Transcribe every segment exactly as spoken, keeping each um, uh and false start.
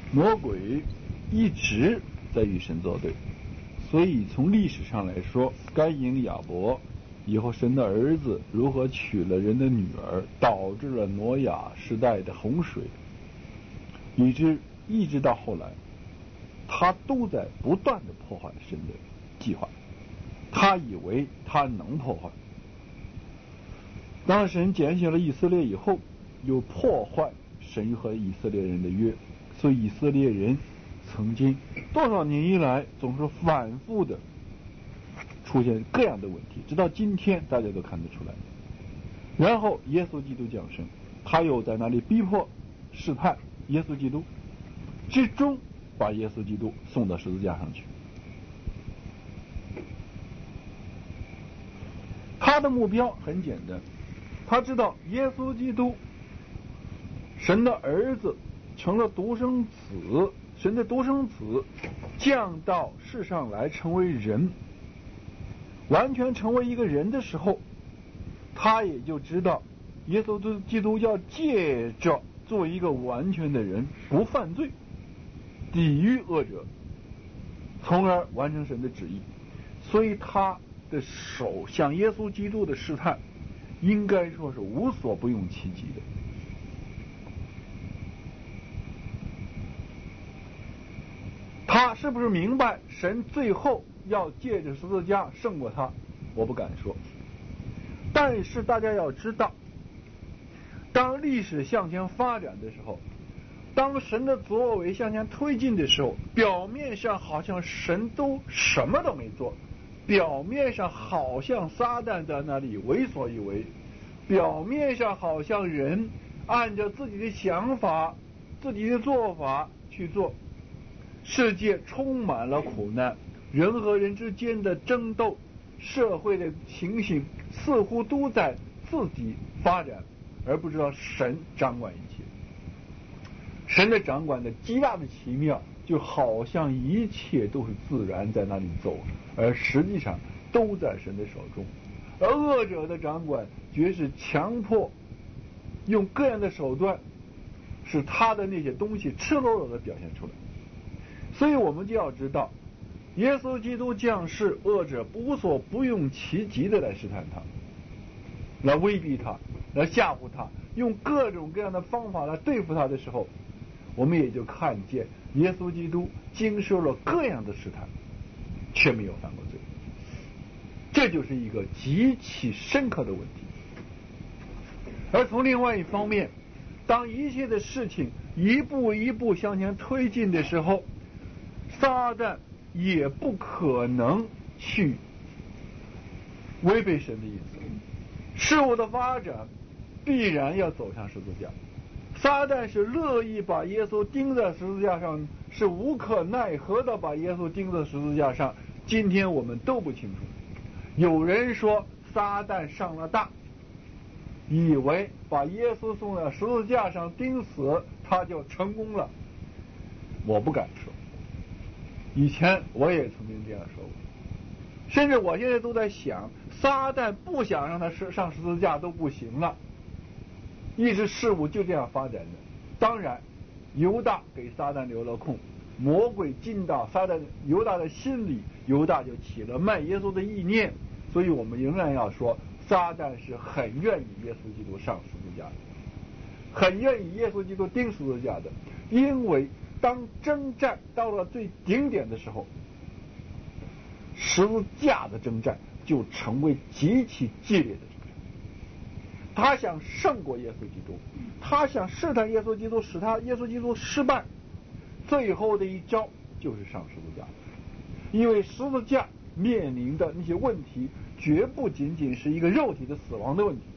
魔鬼一直在与神作对，所以从历史上来说，该隐亚伯以后神的儿子如何娶了人的女儿，导致了挪亚时代的洪水，以致一直到后来，他都在不断的破坏神的计划，他以为他能破坏。当神拣选了以色列以后，又破坏神和以色列人的约，所以以色列人曾经多少年以来总是反复的出现各样的问题，直到今天大家都看得出来。然后耶稣基督降生，他又在那里逼迫试探耶稣基督，最终把耶稣基督送到十字架上去。他的目标很简单，他知道耶稣基督神的儿子成了独生子，神的独生子降到世上来成为人，完全成为一个人的时候，他也就知道耶稣基督要借着做一个完全的人，不犯罪，抵御恶者，从而完成神的旨意。所以他的手向耶稣基督的试探应该说是无所不用其极的。他是不是明白神最后要借着十字架胜过他，我不敢说。但是大家要知道，当历史向前发展的时候，当神的作为向前推进的时候，表面上好像神都什么都没做，表面上好像撒旦在那里为所欲为，表面上好像人按照自己的想法自己的做法去做，世界充满了苦难，人和人之间的争斗，社会的情形似乎都在自己发展，而不知道神掌管一切。神的掌管的极大的奇妙，就好像一切都是自然在那里走，而实际上都在神的手中。而恶者的掌管绝是强迫用各样的手段使他的那些东西赤裸裸的表现出来。所以我们就要知道，耶稣基督降世，恶者无所不用其极的来试探他，来威逼他，来吓唬他，用各种各样的方法来对付他的时候，我们也就看见耶稣基督经受了各样的试探，却没有犯过罪。这就是一个极其深刻的问题。而从另外一方面，当一切的事情一步一步向前推进的时候，撒旦也不可能去违背神的意思，事物的发展必然要走向十字架。撒旦是乐意把耶稣钉在十字架上，是无可奈何的把耶稣钉在十字架上。今天我们都不清楚。有人说撒旦上了当，以为把耶稣送到十字架上钉死他就成功了。我不敢说，以前我也曾经这样说过，甚至我现在都在想，撒旦不想让他上十字架都不行了，一直事物就这样发展的。当然犹大给撒旦留了空，魔鬼进到撒旦犹大的心里，犹大就起了卖耶稣的意念。所以我们仍然要说，撒旦是很愿意耶稣基督上十字架的，很愿意耶稣基督钉十字架的。因为当征战到了最顶点的时候，十字架的征战就成为极其激烈的征战。他想胜过耶稣基督，他想试探耶稣基督，使他耶稣基督失败，最后的一招就是上十字架。因为十字架面临的那些问题绝不仅仅是一个肉体的死亡的问题，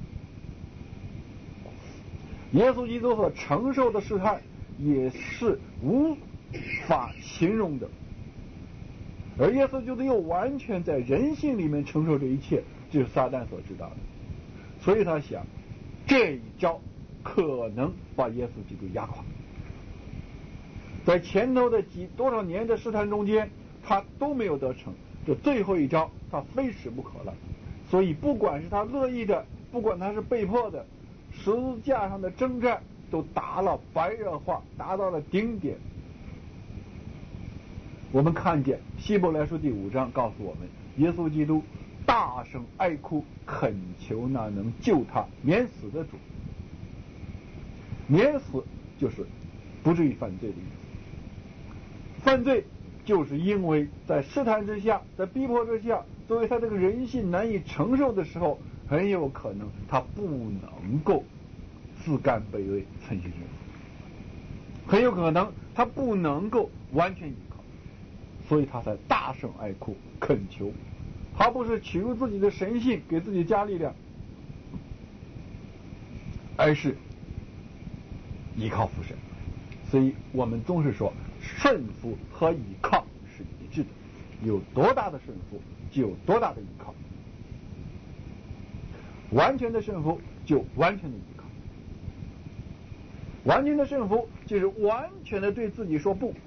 耶稣基督所承受的试探也是无法形容的，而耶稣基督又完全在人性里面承受这一切，这是撒旦所知道的。所以他想，这一招可能把耶稣基督压垮。在前头的几多少年的试探中间，他都没有得逞，这最后一招他非使不可了。所以不管是他乐意的，不管他是被迫的，十字架上的征战都达了白热化，达到了顶点。我们看见希伯来书第五章告诉我们，耶稣基督大声哀哭，恳求那能救他免死的主。免死就是不至于犯罪的意思。犯罪就是因为在试探之下，在逼迫之下，作为他这个人性难以承受的时候，很有可能他不能够自甘卑微，诚心顺服，很有可能他不能够完全依靠，所以他才大声哀哭恳求。他不是取入自己的神性给自己加力量，而是依靠父神。所以我们总是说顺服和依靠是一致的，有多大的顺服就有多大的依靠，完全的顺服就完全的依靠，完全的顺服就是完全的对自己说不。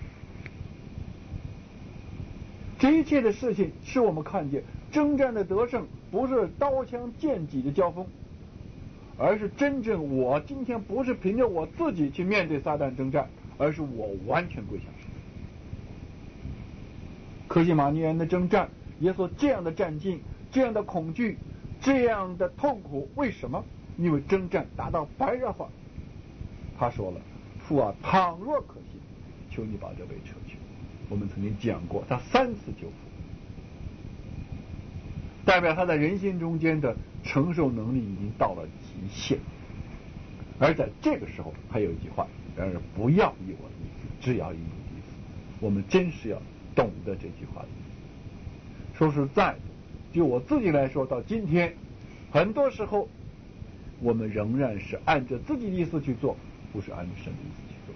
这一切的事情使我们看见征战的得胜不是刀枪剑戟的交锋，而是真正我今天不是凭着我自己去面对撒旦征战，而是我完全归向神。科西玛尼园的征战，耶稣这样的战境，这样的恐惧，这样的痛苦，为什么？因为征战达到白热化。他说了，父啊，倘若可行，求你把这杯撤去。我们曾经讲过，他三次救父，代表他在人心中间的承受能力已经到了极限。而在这个时候还有一句话，然而不要以我的意思，只要以你的意思。我们真是要懂得这句话的意思。说实在的，就我自己来说，到今天很多时候我们仍然是按着自己的意思去做，不是按照神的意思去做。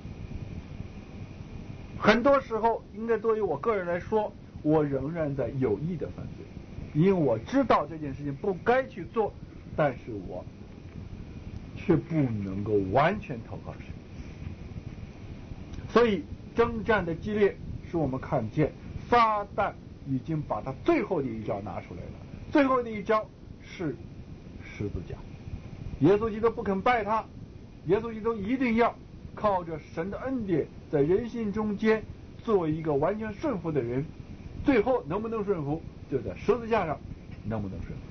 很多时候应该对于我个人来说，我仍然在有意的犯罪，因为我知道这件事情不该去做，但是我却不能够完全投靠神。所以征战的激烈使我们看见撒旦已经把他最后的一招拿出来了。最后的一招是十字架。耶稣基督不肯拜他，耶稣基督一定要靠着神的恩典在人心中间做一个完全顺服的人。最后能不能顺服，就在十字架上能不能顺服。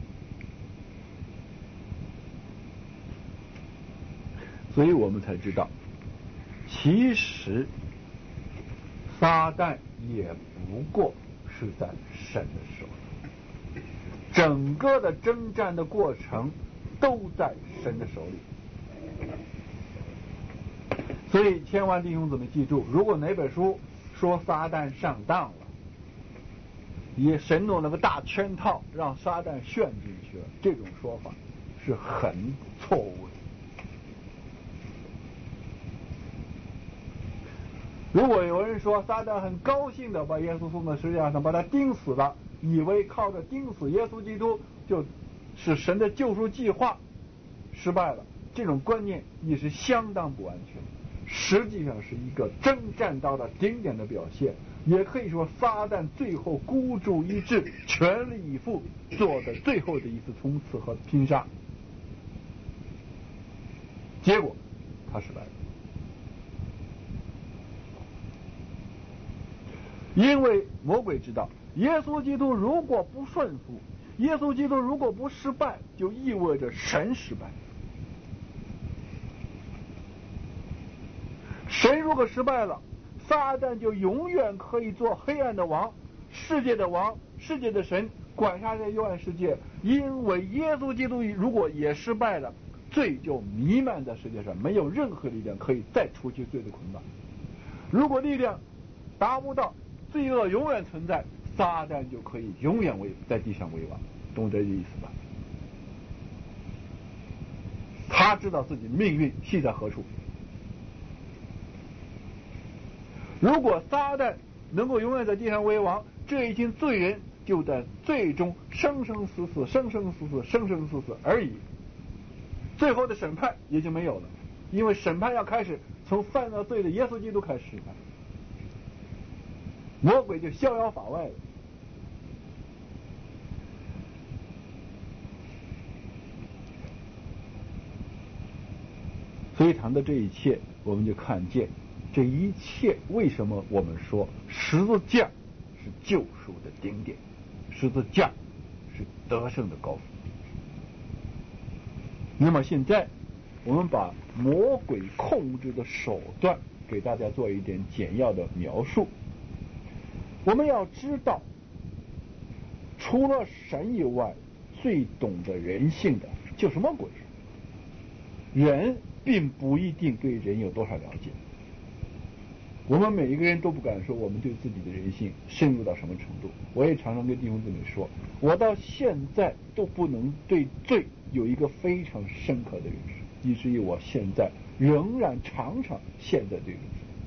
所以我们才知道，其实撒旦也不过是在神的手里，整个的征战的过程都在神的手里。所以千万弟兄姊妹记住，如果哪本书说撒旦上当了，也神弄了个大圈套让撒旦陷进去了，这种说法是很错误的。如果有人说撒旦很高兴的把耶稣送到十字架上，把他钉死了，以为靠着钉死耶稣基督就是神的救赎计划失败了，这种观念也是相当不安全的，实际上是一个征战到了顶点的表现。也可以说撒旦最后孤注一掷，全力以赴做的最后的一次冲刺和拼杀，结果他失败了。因为魔鬼知道，耶稣基督如果不顺服，耶稣基督如果不失败，就意味着神失败。神如果失败了，撒旦就永远可以做黑暗的王，世界的王，世界的神，管辖这幽暗世界。因为耶稣基督如果也失败了，罪就弥漫在世界上，没有任何力量可以再除去罪的捆绑。如果力量达不到，罪恶永远存在，撒旦就可以永远为在地上为王，懂这意思吧？他知道自己的命运系在何处。如果撒旦能够永远在地上为王，这一群罪人就在最终生生死死生生死死生生死死而已，最后的审判也就没有了，因为审判要开始从犯了罪的耶稣基督开始审判，魔鬼就逍遥法外了。 所以谈到这一切，我们就看见这一切为什么我们说十字架是救赎的顶点，十字架是得胜的高峰。那么现在我们把魔鬼控制的手段给大家做一点简要的描述。我们要知道，除了神以外，最懂得人性的就是魔鬼。人并不一定对人有多少了解，我们每一个人都不敢说我们对自己的人性深入到什么程度。我也常常跟弟兄姊妹说，我到现在都不能对罪有一个非常深刻的认识，以至于我现在仍然常常陷在这个。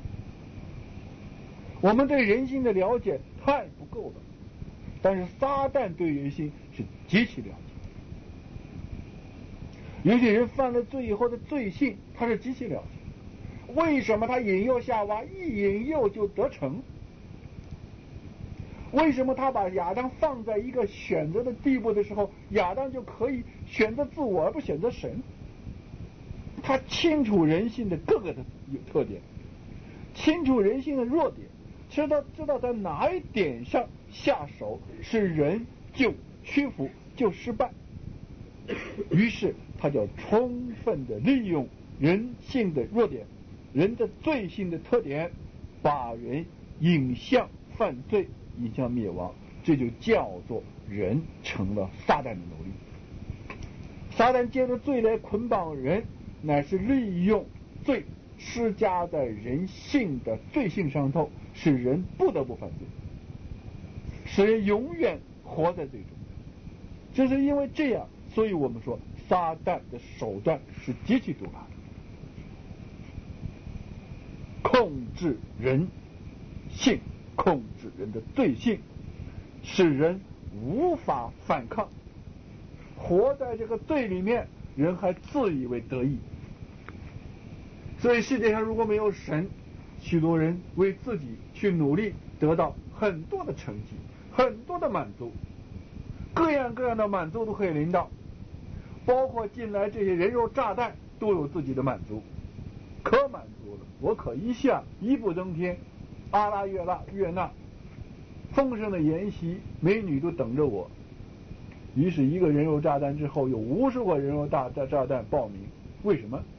我们对人性的了解太不够了，但是撒旦对人性是极其了解。有些人犯了罪以后的罪性，他是极其了解。为什么他引诱夏娃，一引诱就得逞？为什么他把亚当放在一个选择的地步的时候，亚当就可以选择自我而不选择神？他清楚人性的各个的特点，清楚人性的弱点，知道知道在哪一点上下手是人就屈服就失败，于是他就充分的利用人性的弱点，人的罪性的特点，把人引向犯罪，引向灭亡。这就叫做人成了撒旦的奴隶。撒旦借着罪来捆绑人，乃是利用罪施加在人性的罪性上头，使人不得不犯罪，使人永远活在罪中。正是因为这样，所以我们说撒旦的手段是极其毒辣的，控制人性，控制人的罪性，使人无法反抗，活在这个罪里面，人还自以为得意。所以世界上如果没有神，许多人为自己去努力，得到很多的成绩，很多的满足，各样各样的满足都可以领到，包括近来这些人肉炸弹都有自己的满足，可满足了，我可一下一步登天，阿拉月拉月纳，丰盛的筵席，美女都等着我。于是一个人肉炸弹之后，有无数个人肉炸炸炸弹报名，为什么？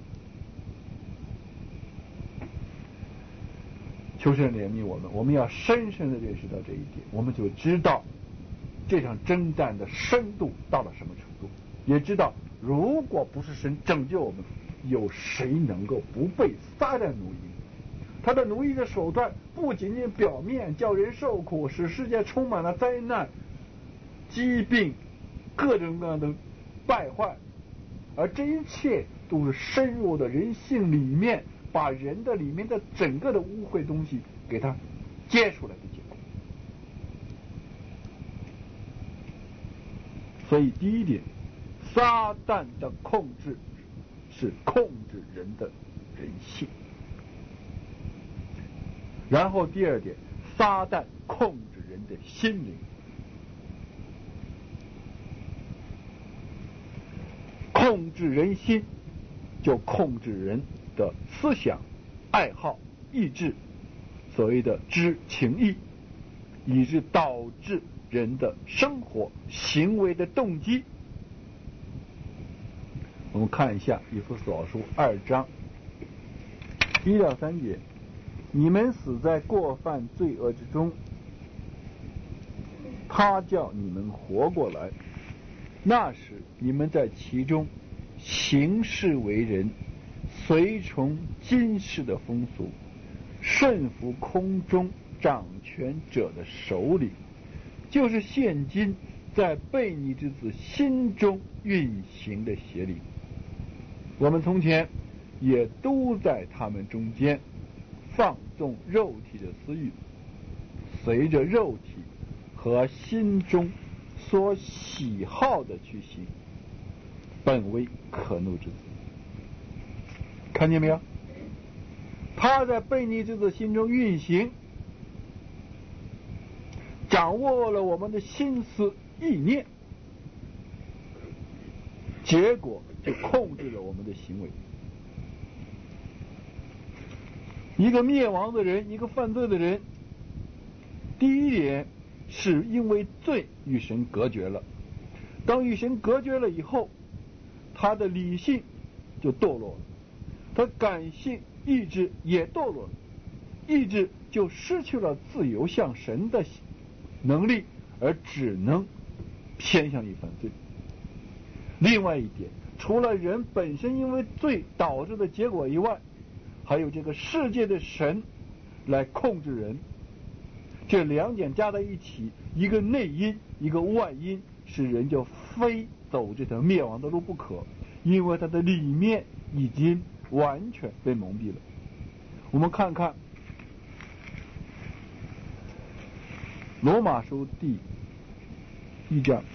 求神怜悯我们，我们要深深的认识到这一点，我们就知道这场征战的深度到了什么程度，也知道如果不是神拯救我们，有谁能够不被撒旦奴役？他的奴役的手段不仅仅表面叫人受苦，使世界充满了灾难、疾病、各种各样的败坏，而这一切都是深入的人性里面，把人的里面的整个的污秽东西给它揭出来的结果。所以第一点，撒旦的控制是控制人的人性。然后第二点，撒旦控制人的心灵。控制人心，就控制人的思想、爱好、意志，所谓的知情意，以致导致人的生活行为的动机。我们看一下以弗所书二章一到三节，你们死在过犯罪恶之中，他叫你们活过来。那时你们在其中行事为人，随从今世的风俗，顺服空中掌权者的首领，就是现今在悖逆之子心中运行的邪灵。我们从前也都在他们中间放纵肉体的私欲，随着肉体和心中所喜好的去行，本为可怒之子。看见没有？他在悖逆之子心中运行，掌握了我们的心思意念，结果就控制了我们的行为。 一个灭亡的人，一个犯罪的人，第一点是因为罪与神隔绝了。当与神隔绝了以后，他的理性就堕落了，他感性意志也堕落了，意志就失去了自由向神的能力，而只能偏向于犯罪。另外一点，除了人本身因为罪导致的结果以外，还有这个世界的神来控制人，这两点加在一起，一个内因一个外因，使人就非走这条灭亡的路不可，因为他的里面已经完全被蒙蔽了。我们看看罗马书第一章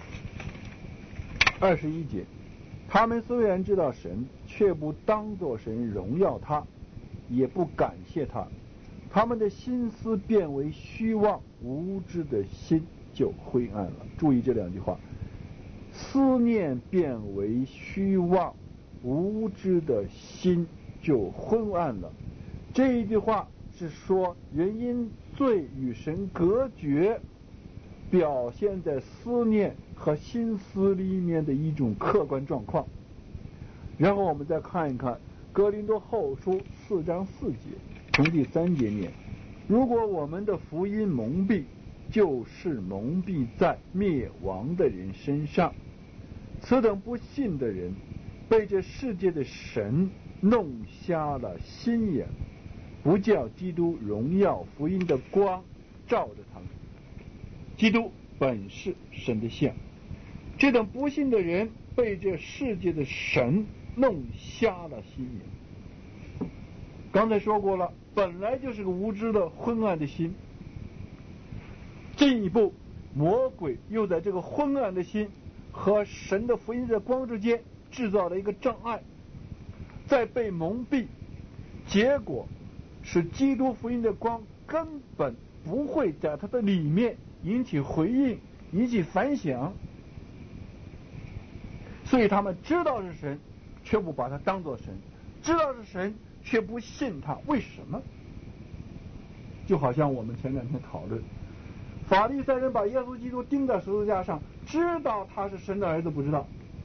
二十一节，他们虽然知道神，却不当作神荣耀他，也不感谢他，他们的心思变为虚妄，无知的心就灰暗了。注意这两句话，思念变为虚妄，无知的心就昏暗了。这一句话是说人因罪与神隔绝，表现在思念和心思里面的一种客观状况。然后我们再看一看哥林多后书四章四节，从第三节念，如果我们的福音蒙蔽，就是蒙蔽在灭亡的人身上。此等不信的人被这世界的神弄瞎了心眼，不叫基督荣耀福音的光照着他们。基督本是神的像，这等不信的人被这世界的神弄瞎了心眼。刚才说过了，本来就是个无知的昏暗的心，进一步魔鬼又在这个昏暗的心和神的福音的光之间制造了一个障碍，再被蒙蔽，结果是基督福音的光根本不会在它的里面引起回应，引起反响。所以他们知道是神，却不把它当作神，知道是神，却不信他。为什么？就好像我们前两天讨论，法利赛人把耶稣基督钉在十字架上，知道他是神的儿子，不知道。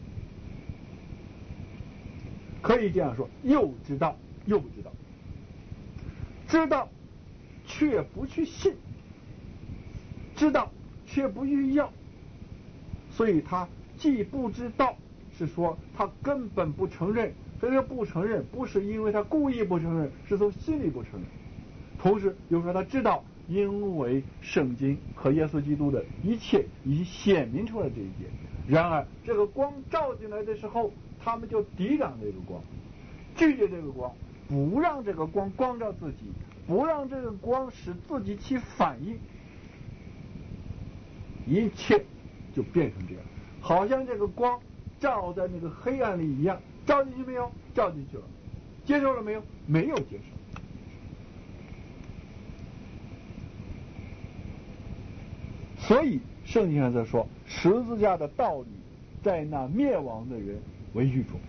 可以这样说，又知道又不知道，知道却不去信，知道却不去要。所以他既不知道，是说他根本不承认，所以说不承认不是因为他故意不承认，是从心里不承认。同时又说他知道，因为圣经和耶稣基督的一切已经显明出来这一点。然而这个光照进来的时候，他们就抵挡这个光，拒绝这个光，不让这个光光照自己，不让这个光使自己起反应，一切就变成这样，好像这个光照在那个黑暗里一样。照进去没有？照进去了。接受了没有？没有接受。所以圣经上在说，十字架的道理在那灭亡的人为愚拙，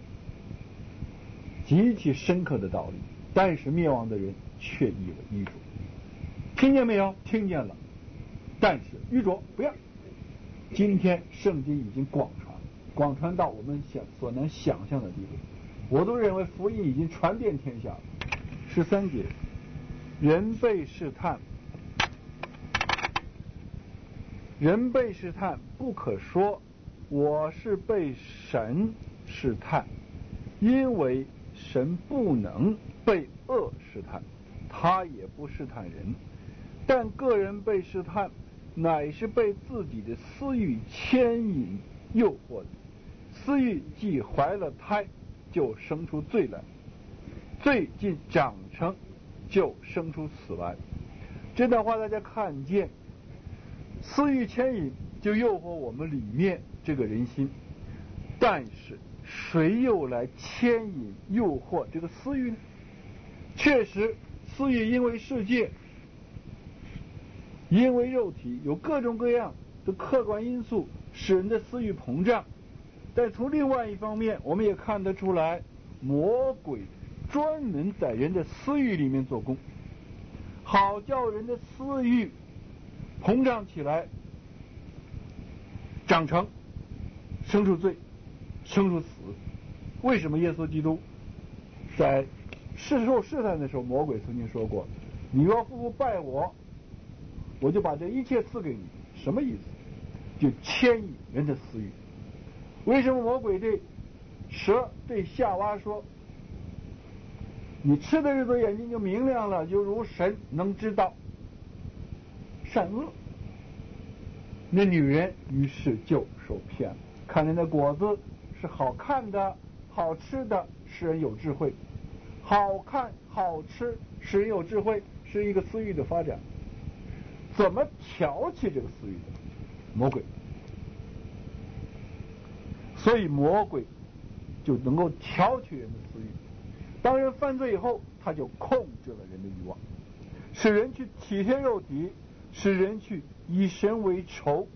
极其深刻的道理，但是灭亡的人却以为愚拙。听见没有？听见了，但是愚拙不要。今天圣经已经广传，广传到我们想所能想象的地步，我都认为福音已经传遍天下了。十三节，人被试探，人被试探，不可说我是被神试探，因为神不能被恶试探，他也不试探人。但个人被试探，乃是被自己的私欲牵引诱惑的。私欲既怀了胎，就生出罪来；罪既长成，就生出死来。这段话大家看见，私欲牵引就诱惑我们里面这个人心，但是谁又来牵引诱惑这个私欲呢？确实，私欲因为世界，因为肉体，有各种各样的客观因素使人的私欲膨胀。但从另外一方面，我们也看得出来，魔鬼专门在人的私欲里面做工，好叫人的私欲膨胀起来，长成，生出罪，生出死。为什么耶稣基督在试受试探的时候，魔鬼曾经说过，你若夫妇拜我，我就把这一切赐给你。什么意思？就牵引人的私欲。为什么魔鬼对蛇对夏娃说，你吃的日子眼睛就明亮了，就如神能知道善恶。那女人于是就受骗了，看见那果子是好看的好吃的，使人有智慧。好看好吃使人有智慧，是一个私欲的发展。怎么挑起这个私欲的？魔鬼。所以魔鬼就能够挑起人的私欲。当人犯罪以后，他就控制了人的欲望，使人去体贴肉体，使人去以神为仇。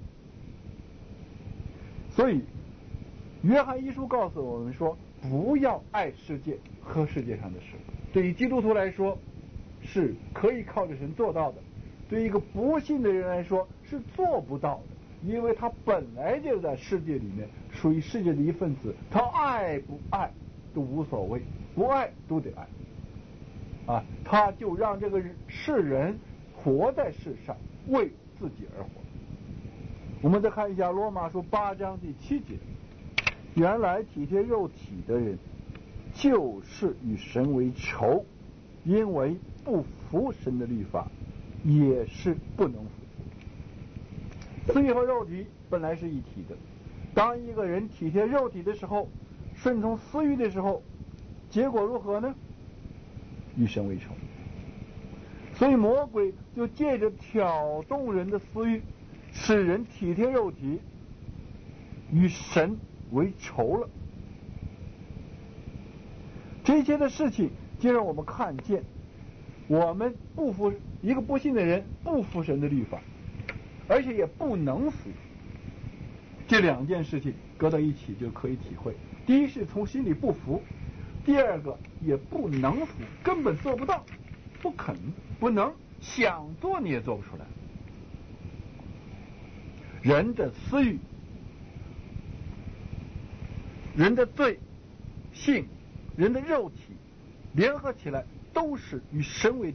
所以约翰一书告诉我们说，不要爱世界和世界上的事。对于基督徒来说是可以靠着神做到的，对于一个不信的人来说是做不到的，因为他本来就在世界里面，属于世界的一份子，他爱不爱都无所谓，不爱都得爱啊！他就让这个世人活在世上，为自己而活。我们再看一下罗马书八章第七节，原来体贴肉体的人就是与神为仇，因为不服神的律法，也是不能服。私欲和肉体本来是一体的，当一个人体贴肉体的时候，顺从私欲的时候，结果如何呢？与神为仇。所以魔鬼就借着挑动人的私欲，使人体贴肉体，与神为仇了。这一切的事情就让我们看见，我们不服一个不信的人，不服神的律法，而且也不能服。这两件事情搁到一起就可以体会。第一是从心里不服，第二个也不能服，根本做不到，不肯，不能，想做你也做不出来。人的私欲，人的罪性，人的肉体联合起来都是与神为敌，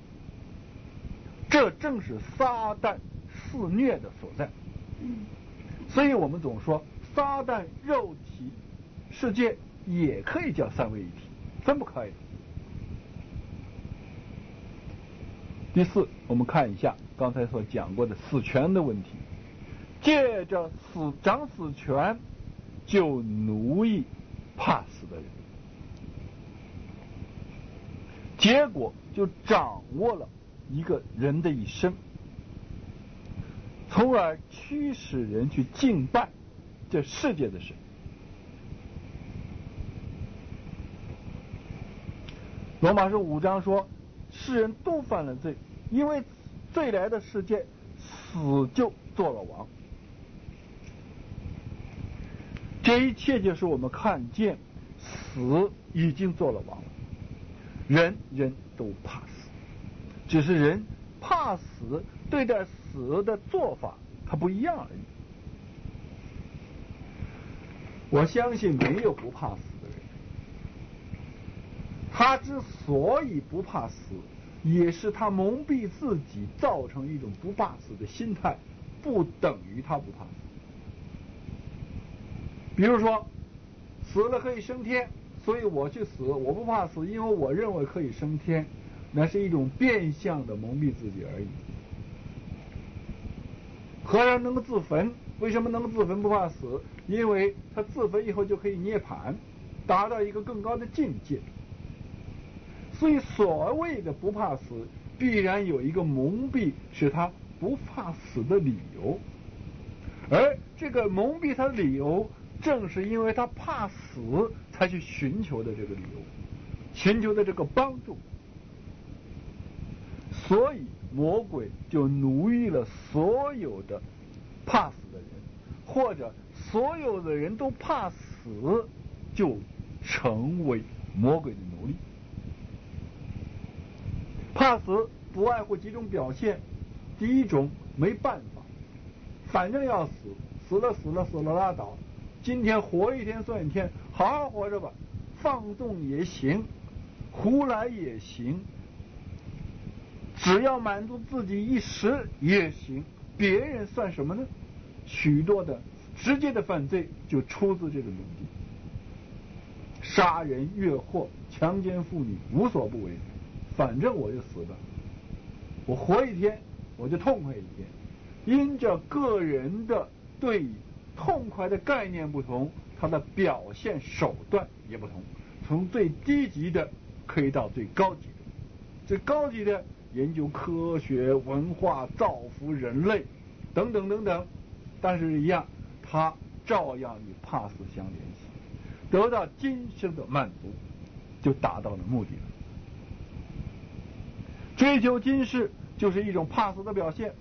这正是撒旦肆虐的所在。所以我们总说撒旦肉体世界也可以叫三位一体，分不开的。第四，我们看一下刚才所讲过的死权的问题，借着死掌死权就奴役怕死的人，结果就掌握了一个人的一生，从而驱使人去敬拜这世界的神。罗马书五章说，世人都犯了罪，因为罪来的世界，死就做了王。这一切就是我们看见死已经做了王了。人人都怕死，只是人怕死对待死的做法它不一样而已。我相信没有不怕死的人，他之所以不怕死，也是他蒙蔽自己，造成一种不怕死的心态，不等于他不怕死。比如说死了可以升天，所以我去死，我不怕死，因为我认为可以升天，那是一种变相的蒙蔽自己而已。和尚能够自焚，为什么能够自焚不怕死？因为他自焚以后就可以涅槃，达到一个更高的境界。所以所谓的不怕死，必然有一个蒙蔽使他不怕死的理由，而这个蒙蔽他的理由，正是因为他怕死才去寻求的这个理由，寻求的这个帮助。所以魔鬼就奴役了所有的怕死的人，或者所有的人都怕死，就成为魔鬼的奴隶。 怕死不外乎几种表现，第一种没办法，反正要死，死了死了死了拉倒，今天活一天算一天，好好活着吧，放纵也行，胡来也行，只要满足自己一时也行，别人算什么呢？许多的直接的犯罪就出自这个目的，杀人越货、强奸妇女无所不为，反正我就死了，我活一天我就痛快一天。因着个人的对痛快的概念不同，他的表现手段也不同，从最低级的可以到最高级的，最高级的研究科学、文化、造福人类等等等等，但是一样，他照样与怕死相联系，得到今生的满足，就达到了目的了。追求今世就是一种怕死的表现。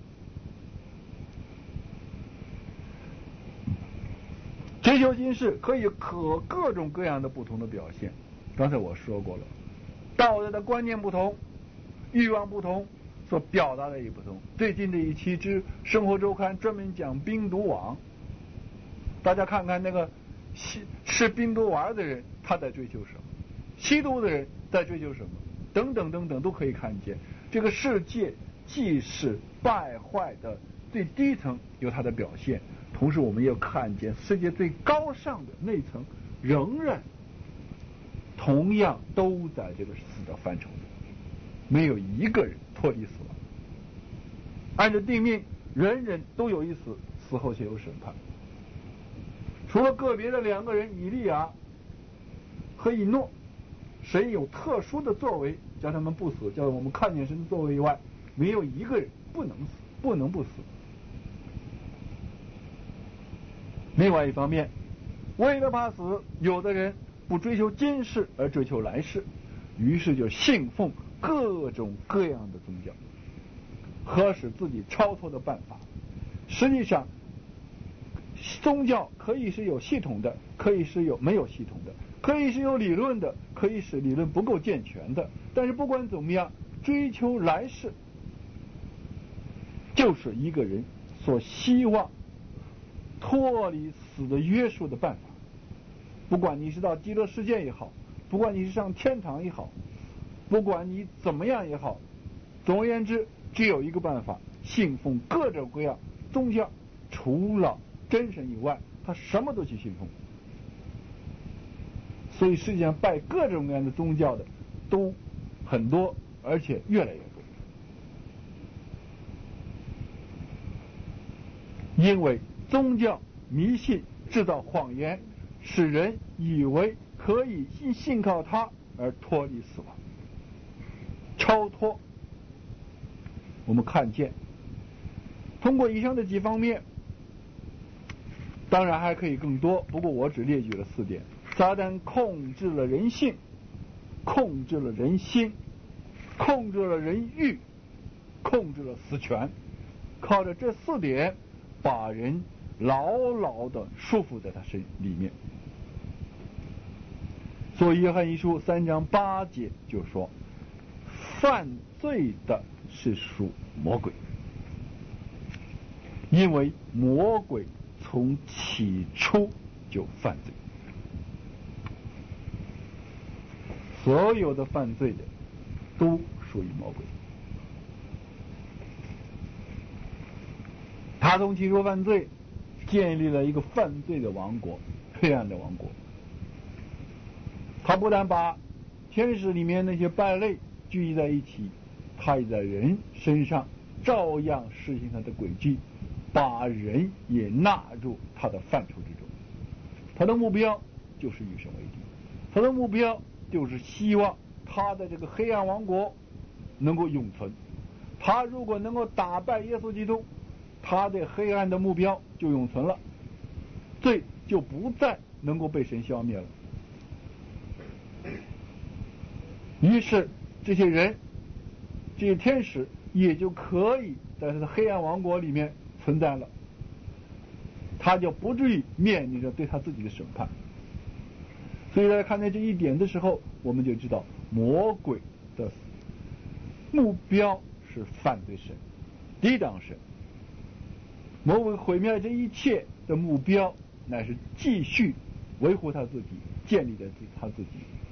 追求今世可以可各种各样的不同的表现，刚才我说过了，道德的观念不同，欲望不同，所表达的也不同。最近的一期之生活周刊专门讲冰毒网，大家看看那个吸吃冰毒丸的人他在追求什么，吸毒的人在追求什么，等等等等，都可以看见这个世界既是败坏的最低层有它的表现，同时我们也看见世界最高尚的那层仍然同样都在这个死的范畴里，没有一个人脱离死亡。按照定命，人人都有一死，死后且有审判。除了个别的两个人以利亚和以诺，谁有特殊的作为叫他们不死，叫我们看见神的作为以外，没有一个人不能死，不能不死。另外一方面，为了怕死，有的人不追求今世而追求来世，于是就信奉各种各样的宗教，和使自己超脱的办法。实际上宗教可以是有系统的，可以是有没有系统的，可以是有理论的，可以是理论不够健全的，但是不管怎么样，追求来世就是一个人所希望脱离死的约束的办法。不管你是到极乐世界也好，不管你是上天堂也好，不管你怎么样也好，总而言之，只有一个办法，信奉各种各样宗教，除了真神以外，他什么都去信奉。所以世界上拜各种各样的宗教的都很多，而且越来越多。因为宗教迷信制造谎言，使人以为可以信靠它而脱离死亡，超脱。我们看见通过以上的几方面，当然还可以更多，不过我只列举了四点。撒旦控制了人性，控制了人心，控制了人欲，控制了死权，靠着这四点把人牢牢地束缚在他身里面。所以约翰一书三章八节就说，犯罪的是属魔鬼，因为魔鬼从起初就犯罪。所有的犯罪的都属于魔鬼，他从起初犯罪，建立了一个犯罪的王国，黑暗的王国。他不但把天使里面那些败类聚集在一起，他也在人身上照样实行他的轨迹，把人也纳入他的范畴之中。他的目标就是与神为敌，他的目标就是希望他的这个黑暗王国能够永存。他如果能够打败耶稣基督，他的黑暗的目标就永存了，罪就不再能够被神消灭了。于是这些人，这些天使也就可以在他的黑暗王国里面存在了，他就不至于面临着对他自己的审判。所以在看见这一点的时候，我们就知道魔鬼的目标是犯罪神，抵挡神。魔鬼毁灭这一切的目标，乃是继续维护他自己，建立在他自己。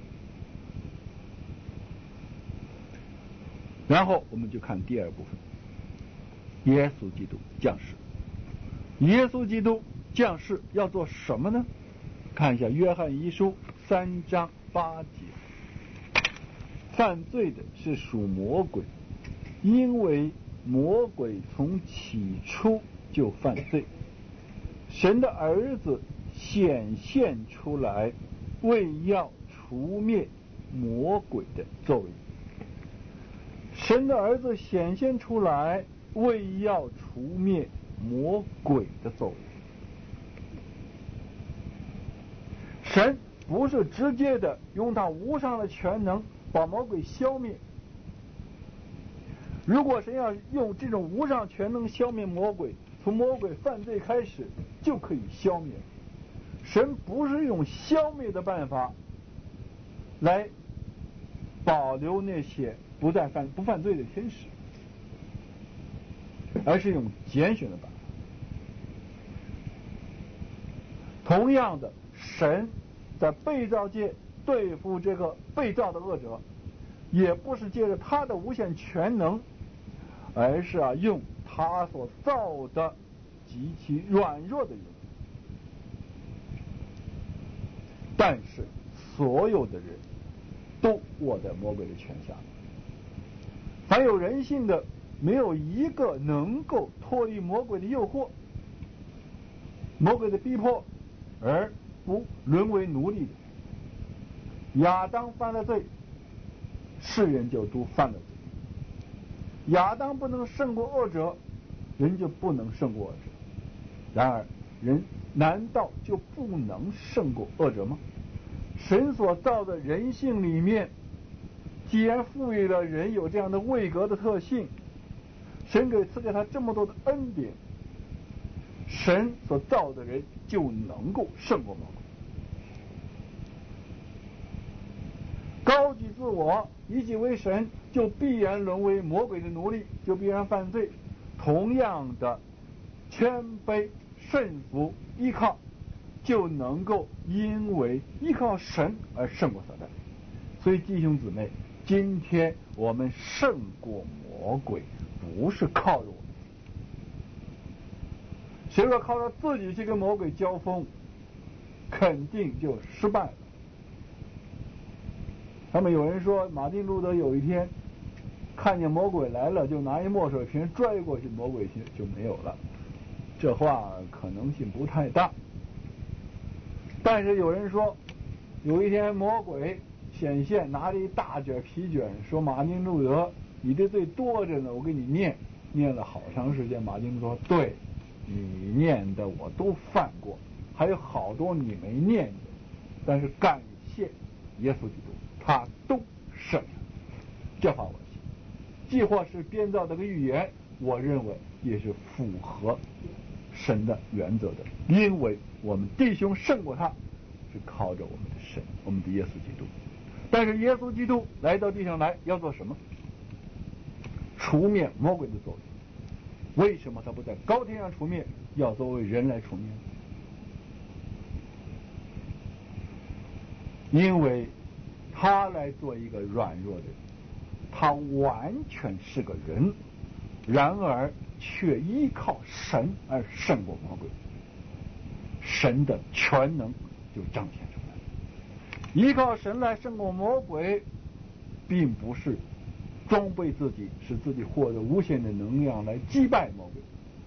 然后我们就看第二部分，耶稣基督降世。耶稣基督降世要做什么呢？看一下约翰一书三章八节。犯罪的是属魔鬼，因为魔鬼从起初就犯罪。神的儿子显现出来，为要除灭魔鬼的作为。神的儿子显现出来，为要除灭魔鬼的作为。神不是直接的用他无上的全能把魔鬼消灭。如果神要用这种无上全能消灭魔鬼，从魔鬼犯罪开始就可以消灭。神不是用消灭的办法来保留那些不再犯不犯罪的天使，而是用拣选的办法。同样的，神在被造界对付这个被造的恶者，也不是借着他的无限全能，而是啊用他所造的极其软弱的人。但是所有的人都握在魔鬼的权下，凡有人性的，没有一个能够脱离魔鬼的诱惑、魔鬼的逼迫而不沦为奴隶的。亚当犯了罪，世人就都犯了罪。亚当不能胜过恶者，人就不能胜过恶者。然而人难道就不能胜过恶者吗？神所造的人性里面，既然赋予了人有这样的位格的特性，神给赐给他这么多的恩典，神所造的人就能够胜过魔鬼。高举自我，以己为神，就必然沦为魔鬼的奴隶，就必然犯罪。同样的，谦卑顺服依靠，就能够因为依靠神而胜过撒旦。所以弟兄姊妹，今天我们胜过魔鬼，不是靠着我们。谁若靠着自己去跟魔鬼交锋，肯定就失败了。他们有人说，马丁路德有一天看见魔鬼来了，就拿一墨水瓶拽过去，魔鬼就没有了。这话可能性不太大。但是有人说，有一天魔鬼显现，拿着一大卷皮卷，说马丁路德，你的罪多着呢，我给你念。念了好长时间，马丁说，对，你念的我都犯过，还有好多你没念的，但是感谢耶稣基督，他都赦免。这话我信，既或是编造这个预言，我认为也是符合神的原则的，因为我们弟兄胜过他是靠着我们的神，我们的耶稣基督。但是耶稣基督来到地上来要做什么？除灭魔鬼的作为。为什么他不在高天上除灭，要作为人来除灭？因为他来做一个软弱的人，他完全是个人，然而却依靠神而胜过魔鬼，神的全能就彰显出来。依靠神来胜过魔鬼，并不是装备自己，使自己获得无限的能量来击败魔鬼，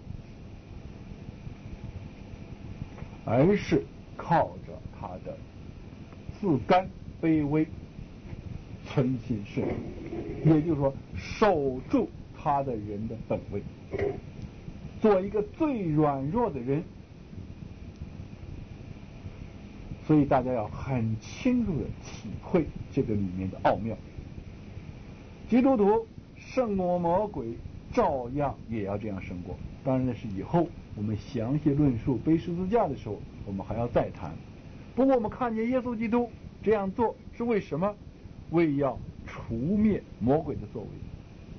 而是靠着他的自甘卑微、存心顺服，也就是说守住他的人的本位，做一个最软弱的人。所以大家要很清楚的体会这个里面的奥妙。基督徒胜过魔鬼，照样也要这样胜过。当然那是以后我们详细论述背十字架的时候，我们还要再谈。不过我们看见耶稣基督这样做是为什么？为要除灭魔鬼的作为。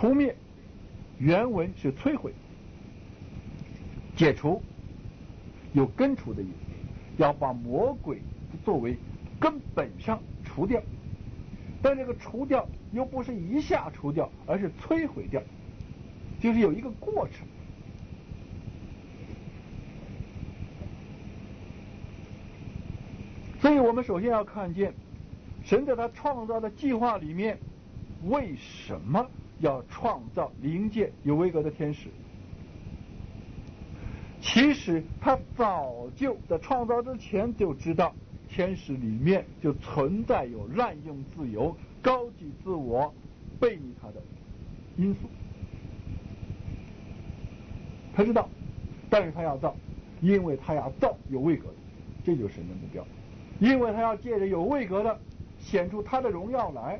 除灭原文是摧毁，解除有根除的意思，要把魔鬼作为根本上除掉。但这个除掉又不是一下除掉，而是摧毁掉，就是有一个过程。所以我们首先要看见神在他创造的计划里面，为什么要创造灵界有位格的天使。其实他早就在创造之前就知道天使里面就存在有滥用自由、高举自我、背逆他的因素，他知道，但是他要造，因为他要造有位格的，这就是神的目标，因为他要借着有位格的显出他的荣耀来。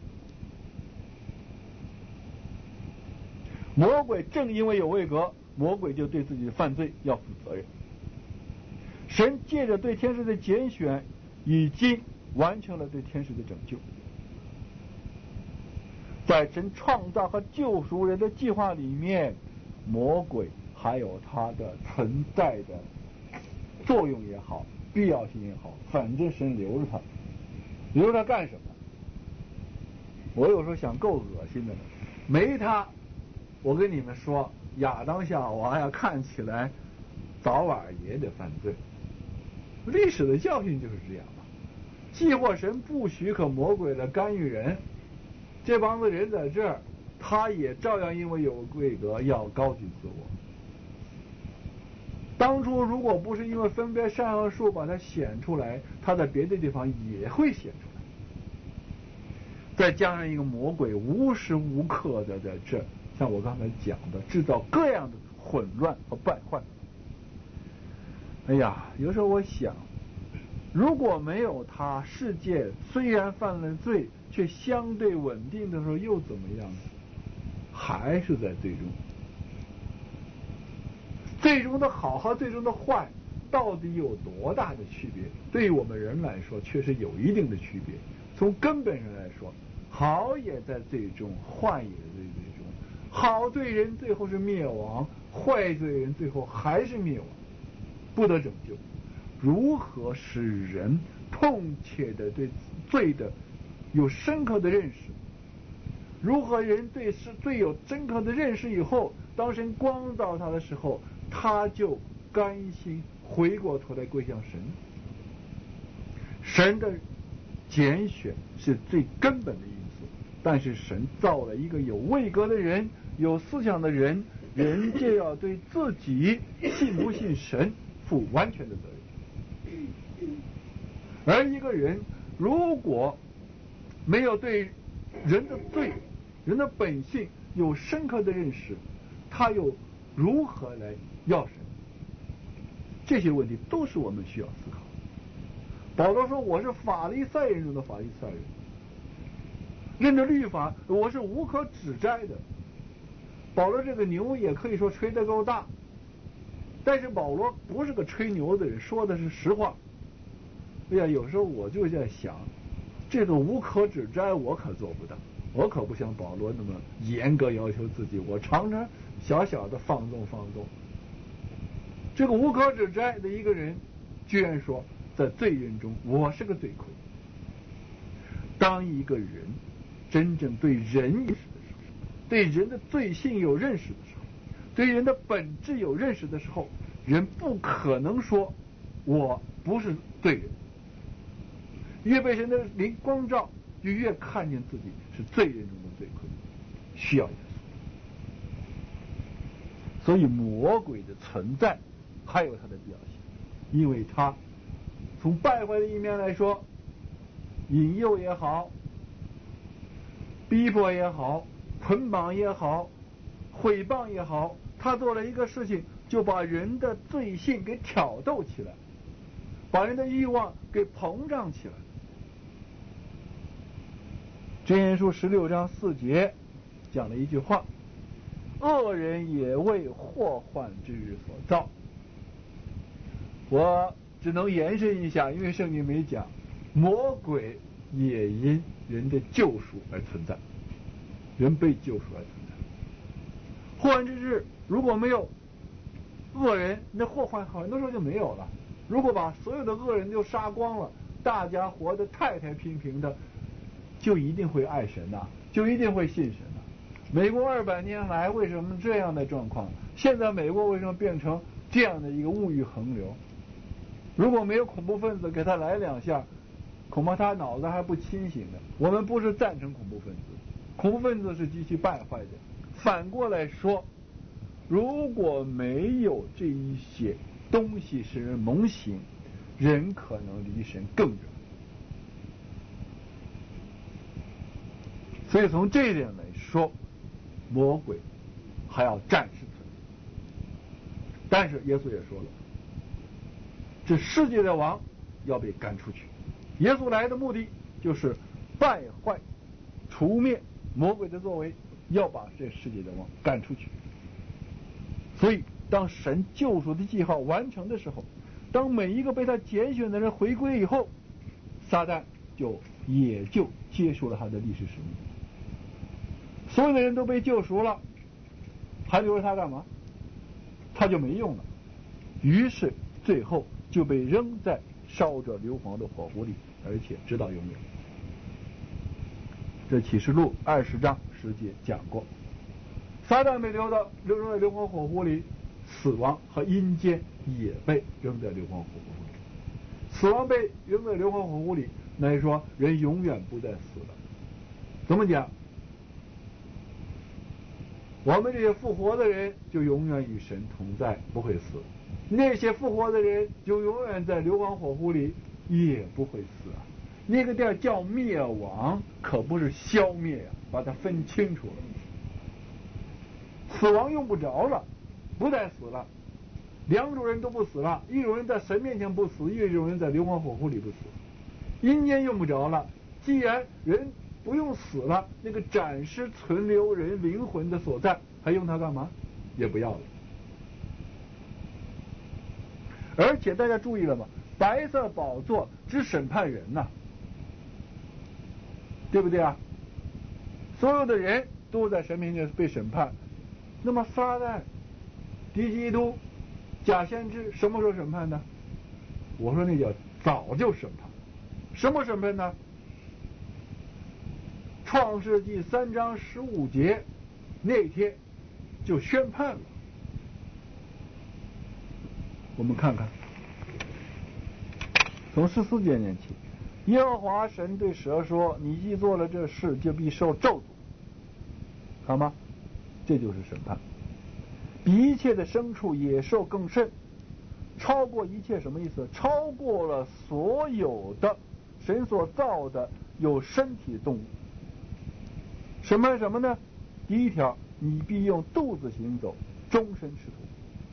魔鬼正因为有位格，魔鬼就对自己的犯罪要负责任。神借着对天使的拣选，已经完成了对天使的拯救。在神创造和救赎人的计划里面，魔鬼还有它的存在的作用也好，必要性也好，反正神留着它，留着它干什么？我有时候想，够恶心的了，没他，我跟你们说，亚当夏娃呀，看起来早晚也得犯罪。历史的教训就是这样嘛。既或神不许可魔鬼来干预人，这帮子人在这儿，他也照样因为有位格要高举自我。当初如果不是因为分别善恶树把它显出来，他在别的地方也会显出来。再加上一个魔鬼无时无刻的在这儿，像我刚才讲的，制造各样的混乱和败坏。哎呀，有时候我想，如果没有他，世界虽然犯了罪，却相对稳定的时候又怎么样呢？还是在最终。最终的好和最终的坏到底有多大的区别？对于我们人来说，确实有一定的区别。从根本上来说，好也在最终，坏也在最终。好对人最后是灭亡，坏对人最后还是灭亡，不得拯救。如何使人痛切的对罪的有深刻的认识？如何人对是罪有深刻的认识以后，当神光照他的时候，他就甘心回过头来归向神。神的拣选是最根本的因素，但是神造了一个有位格的人，有思想的人，人就要对自己信不信神负完全的责任。而一个人如果没有对人的罪、人的本性有深刻的认识，他又如何来要神？这些问题都是我们需要思考。保罗说：“我是法利赛人中的法利赛人，认着律法，我是无可指摘的。”保罗这个牛也可以说吹得够大，但是保罗不是个吹牛的人，说的是实话。哎呀，有时候我就在想，这个无可指摘我可做不到，我可不像保罗那么严格要求自己，我常常小小的放纵放纵。这个无可指摘的一个人，居然说在罪人中我是个罪魁。当一个人真正对人有认识的时候，对人的罪性有认识的时候，对人的本质有认识的时候，人不可能说我不是罪人。越被神的灵光照，就越看见自己是罪人中的罪魁，需要耶稣。所以魔鬼的存在还有它的必要性，因为它从败坏的一面来说，引诱也好，逼迫也好，捆绑也好，毁谤也好，他做了一个事情，就把人的罪性给挑逗起来，把人的欲望给膨胀起来。箴言书十六章四节讲了一句话：恶人也为祸患之日所造。我只能延伸一下，因为圣经没讲，魔鬼也因人的救赎而存在。 人被救赎来存在。祸患之日如果没有恶人，那祸患很多时候就没有了。如果把所有的恶人都杀光了，大家活得太太平平的，就一定会爱神呐、啊，就一定会信神呐、啊。美国二百年来为什么这样的状况？现在美国为什么变成这样的一个物欲横流？如果没有恐怖分子给他来两下，恐怕他脑子还不清醒呢。我们不是赞成恐怖分子，恐怖分子是极其败坏的。反过来说，如果没有这一些东西使人蒙醒，人可能离神更远。所以从这一点来说，魔鬼还要暂时存在。但是耶稣也说了，这世界的王要被赶出去。耶稣来的目的就是败坏、除灭魔鬼的作为，要把这世界的王赶出去。所以当神救赎的记号完成的时候，当每一个被他拣选的人回归以后，撒旦就也就结束了他的历史使命。所有的人都被救赎了，还留着他干嘛？他就没用了。于是最后就被扔在烧着硫磺的火湖里，而且直到永远。这启示录二十章十节讲过，撒旦被留到扔在硫磺火湖里，死亡和阴间也被扔在硫磺火湖里。死亡被扔在硫磺火湖里，那是说人永远不再死了。怎么讲？我们这些复活的人就永远与神同在，不会死；那些复活的人就永远在硫磺火湖里，也不会死啊。那个地儿叫灭亡，可不是消灭呀、啊，把它分清楚了。死亡用不着了，不再死了。两种人都不死了，一种人在神面前不死，一种人在硫磺火湖里不死。阴间用不着了，既然人不用死了，那个暂时存留人灵魂的所在，还用它干嘛？也不要了。而且大家注意了吗？白色宝座只审判人呐、啊，对不对啊？所有的人都在神面前被审判。那么撒旦、敌基督、假先知什么时候审判呢？我说那叫早就审判。什么审判呢？创世纪三章十五节那天就宣判了。我们看看，从十四节念起，耶和华神对蛇说：“你既做了这事，就必受咒诅。”好吗？这就是审判，比一切的牲畜、野兽更甚，超过一切什么意思？超过了所有的神所造的有身体的动物。审判什么呢？第一条，你必用肚子行走，终身吃土。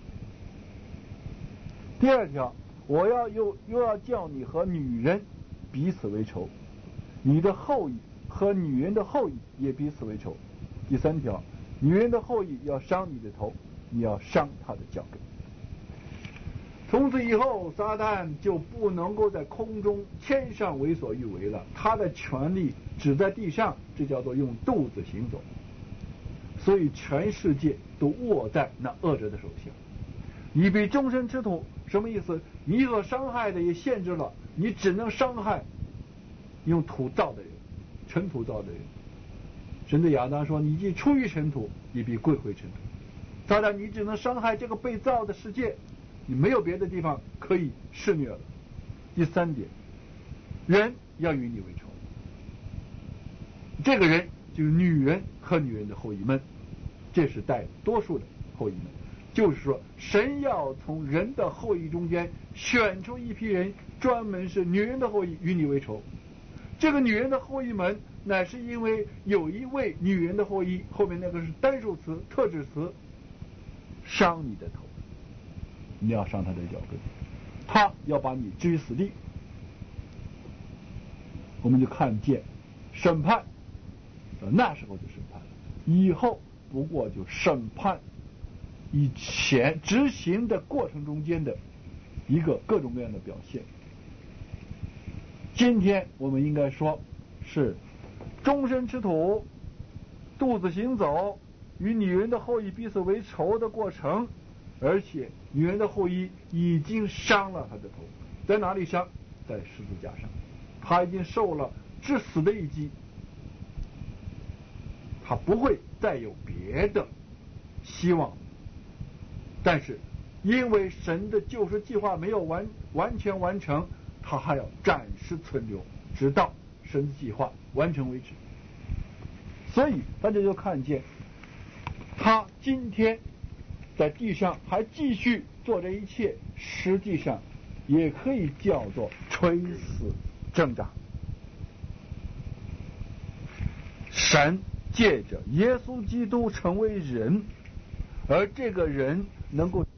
第二条，我要又又要叫你和女人彼此为仇，你的后裔和女人的后裔也彼此为仇。第三条，女人的后裔要伤你的头，你要伤她的脚跟。从此以后，撒旦就不能够在空中天上为所欲为了，他的权力只在地上，这叫做用肚子行走。所以全世界都握在那恶者的手下。你被终身吃土，什么意思？你所伤害的也限制了，你只能伤害用土造的人，尘土造的人。神对亚当说：“你既出于尘土，你必归回尘土。”撒旦，你只能伤害这个被造的世界，你没有别的地方可以施虐了。第三点，人要与你为仇，这个人就是女人和女人的后裔们，这是带多数的后裔们，就是说神要从人的后裔中间选出一批人，专门是女人的后裔与你为仇。这个女人的后裔们乃是因为有一位女人的后裔，后面那个是单数词特指词，伤你的头，你要伤他的脚跟，他要把你置于死地。我们就看见审判，那时候就审判了，以后不过就审判以前执行的过程中间的一个各种各样的表现。今天我们应该说是终身吃土， 肚子行走，与女人的后裔彼此为仇的过程，而且女人的后裔已经伤了他的头，在哪里伤？在十字架上，他已经受了致死的一击，他不会再有别的希望。但是因为神的救赎计划没有完完全完成，他还要暂时存留，直到神的计划完成为止。所以大家就看见他今天在地上还继续做这一切，实际上也可以叫做垂死挣扎。神借着耶稣基督成为人，而这个人能够